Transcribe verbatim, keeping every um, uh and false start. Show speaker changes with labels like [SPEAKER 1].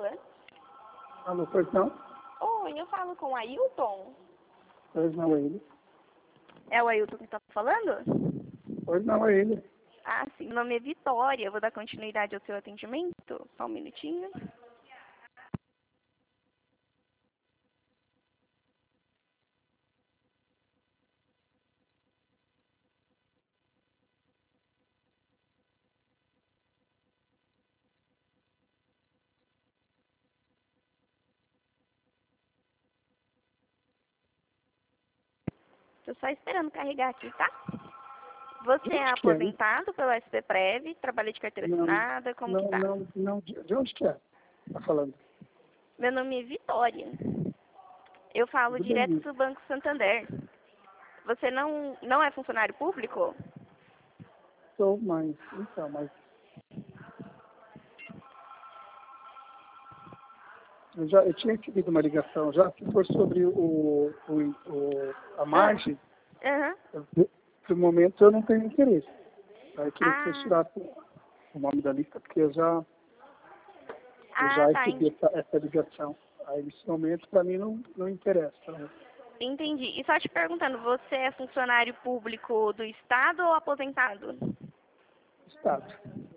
[SPEAKER 1] fala?
[SPEAKER 2] Alô, pois não?
[SPEAKER 1] Oi, eu falo com o Ailton?
[SPEAKER 2] Pois não é ele.
[SPEAKER 1] É o Ailton que está falando?
[SPEAKER 2] Pois não é ele.
[SPEAKER 1] Ah, sim. Meu nome é Vitória. Eu vou dar continuidade ao seu atendimento. Só um minutinho. Estou só esperando carregar aqui, tá? Você
[SPEAKER 2] De
[SPEAKER 1] é
[SPEAKER 2] onde que é? Hein?
[SPEAKER 1] aposentado pela S P Prev, trabalha de carteira
[SPEAKER 2] Não,
[SPEAKER 1] assinada, como que
[SPEAKER 2] não,
[SPEAKER 1] tá?
[SPEAKER 2] não, não. De de onde que é? Tá falando?
[SPEAKER 1] Meu nome é Vitória. Eu falo
[SPEAKER 2] Tudo
[SPEAKER 1] direto
[SPEAKER 2] bem.
[SPEAKER 1] do Banco Santander. Você não, não é funcionário público?
[SPEAKER 2] Sou, mas, então, mas eu já eu tinha recebido uma ligação já, se for sobre o, o, o a
[SPEAKER 1] Ah,
[SPEAKER 2] margem,
[SPEAKER 1] aham.
[SPEAKER 2] eu- no momento eu não tenho interesse. Aí eu queria que você
[SPEAKER 1] Ah,
[SPEAKER 2] tirasse o nome da lista, porque eu já, eu
[SPEAKER 1] ah,
[SPEAKER 2] já
[SPEAKER 1] tá.
[SPEAKER 2] recebi
[SPEAKER 1] en-
[SPEAKER 2] essa, essa ligação. Aí nesse momento para mim não, não interessa. Né?
[SPEAKER 1] Entendi. E só te perguntando, você é funcionário público do Estado ou aposentado?
[SPEAKER 2] Estado.